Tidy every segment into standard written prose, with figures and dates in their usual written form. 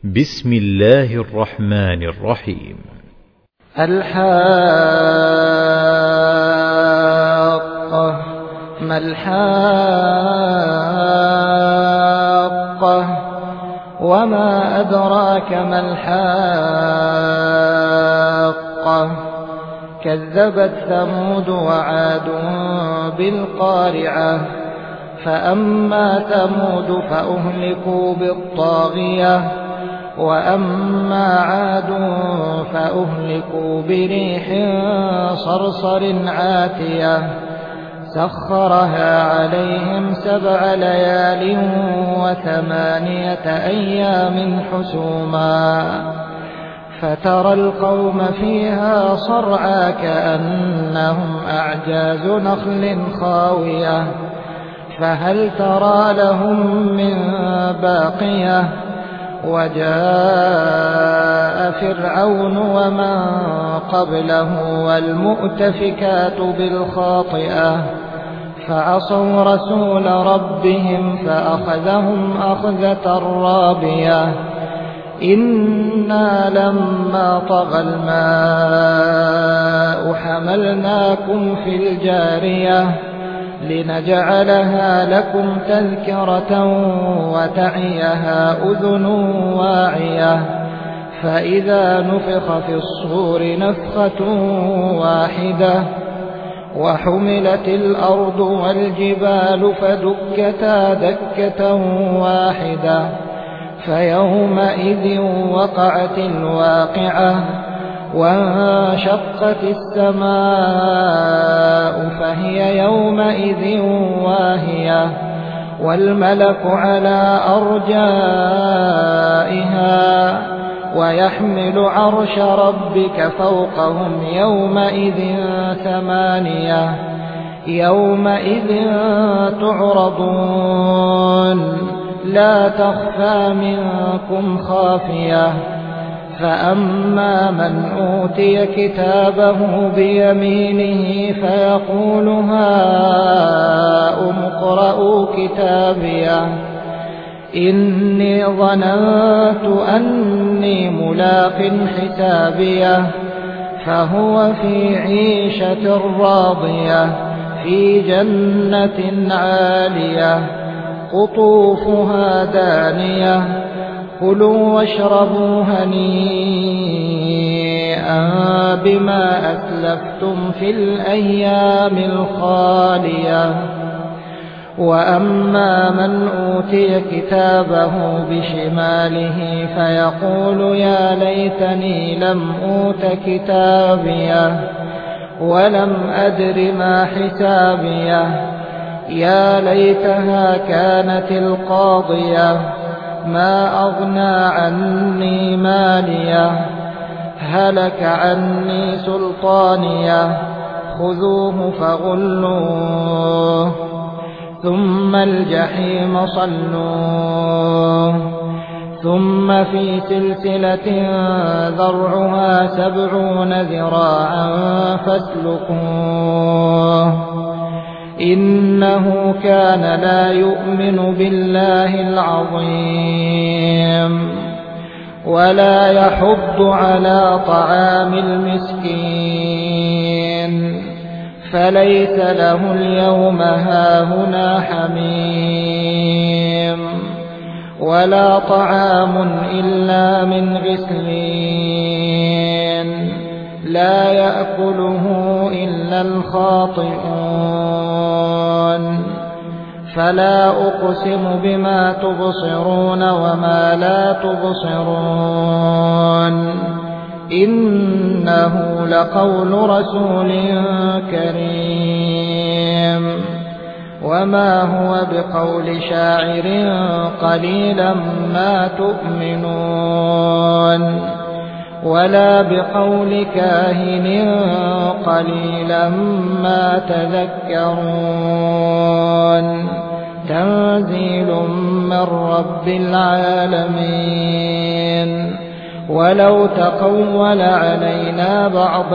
بسم الله الرحمن الرحيم. الحاقة. ما الحاقة وما أدراك ما الحاقة. كذبت ثمود وعاد بالقارعة. فأما ثمود فأهلكوا بالطاغية وأما عاد فأهلكوا بريح صرصر عاتية سخرها عليهم 7 ليال و8 أيام حسوما فترى القوم فيها صرعى كأنهم أعجاز نخل خاوية فهل ترى لهم من باقية. وجاء فرعون ومن قبله والمؤتفكات بالخاطئة فعصوا رسول ربهم فأخذهم أخذة رابية. إنا لما طغى الماء حملناكم في الجارية لنجعلها لكم تذكرة وتعيها أذن واعية. فإذا نفخ في الصور نفخة واحدة وحملت الأرض والجبال فدكتا دكة واحدة فيومئذ وقعت الواقعة وانشقت السماء فهي يومئذ واهية والملك على أرجائها ويحمل عرش ربك فوقهم يومئذ 8 يومئذ تعرضون لا تخفى منكم خافية. فأما من أوتي كتابه بيمينه فيقول هاؤم اقرءوا كتابيه إني ظننت أني ملاق حسابيه فهو في عيشة راضية في جنة عالية قطوفها دانية كلوا واشربوا هنيئا بما أسلفتم في الأيام الخالية. وأما من أوتي كتابه بشماله فيقول يا ليتني لم أوت كتابيه ولم أدر ما حسابيه يا ليتها كانت القاضية ما أغنى عني ماليه هلك عني سلطانيه خذوه فغلوه ثم الجحيم صلوه ثم في سلسلة ذرعها 70 ذراعا فاسلكوه إنه كان لا يؤمن بالله العظيم ولا يحض على طعام المسكين فليس له اليوم هاهنا حميم ولا طعام إلا من غسلين لا يأكله إلا الخاطئون. فلا أقسم بما تبصرون وما لا تبصرون إنه لقول رسول كريم وما هو بقول شاعر قليلا ما تؤمنون ولا بقول كاهن قليلا ما تذكرون تنزيل من رب العالمين. ولو تقول علينا بعض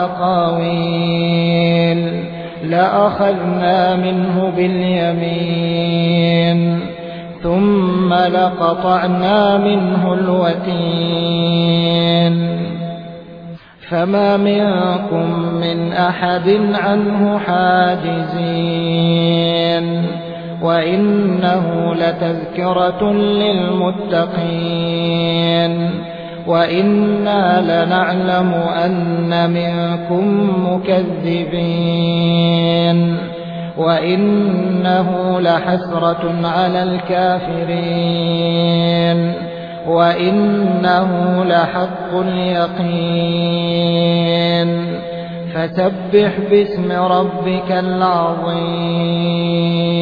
الأقاويل لأخذنا منه باليمين ثم لقطعنا منه الوتين فما منكم من أحد عنه حاجزين وإنه لتذكرة للمتقين وإنا لنعلم أن منكم مكذبين وإنه لحسرة على الكافرين وإنه لحق اليقين فسبح باسم ربك العظيم